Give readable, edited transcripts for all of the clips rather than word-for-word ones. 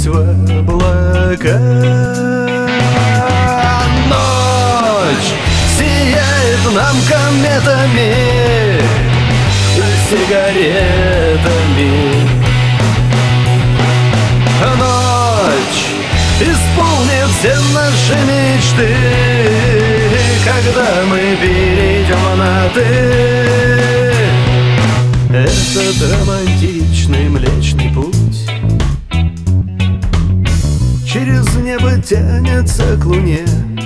в облака. Ночь сияет нам кометами и сигаретами. Ночь исполнит все наши мечты, когда мы перейдем на «ты». Этот романтичный Млечный Путь через небо тянется к луне,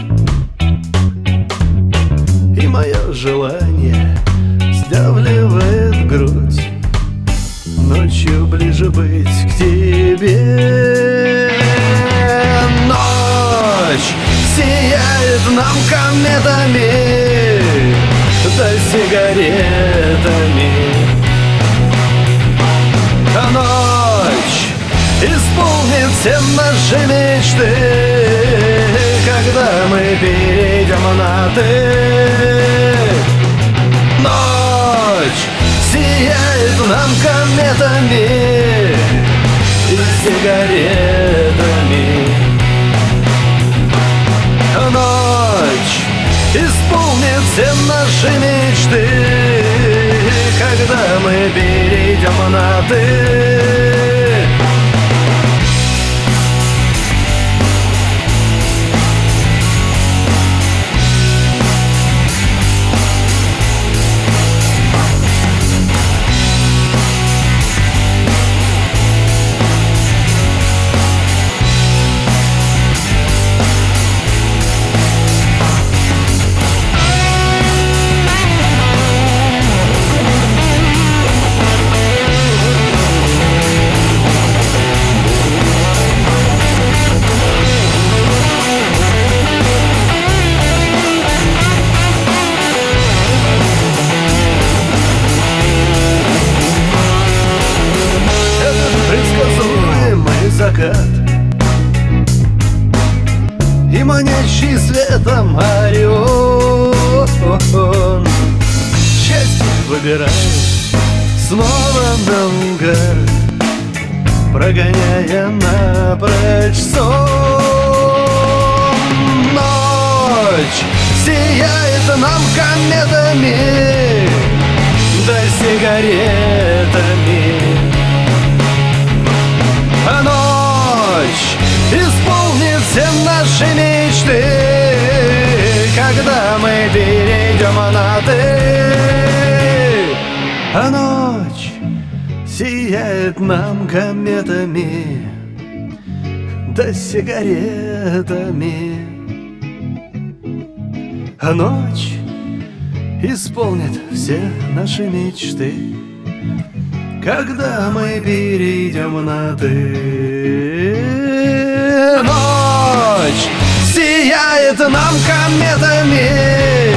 и мое желание сдавливает грудь ночью ближе быть к тебе. Ночь сияет нам кометами да сигаретами. Ночь исполнит все наши мечты, когда мы перейдем на «ты». Ночь сияет нам кометами и сигаретами. Ночь исполнит все наши мечты, когда мы перейдем на «ты». Закат и манящий светом Орион счастье выбирает снова наугад, прогоняя напрочь сон. Ночь сияет нам кометами да сигаретами. Ночь исполнит все наши мечты, когда мы перейдем на «ты». Ночь сияет нам кометами да сигаретами. Ночь исполнит все наши мечты, когда мы перейдем на «ты». Ночь сияет нам кометами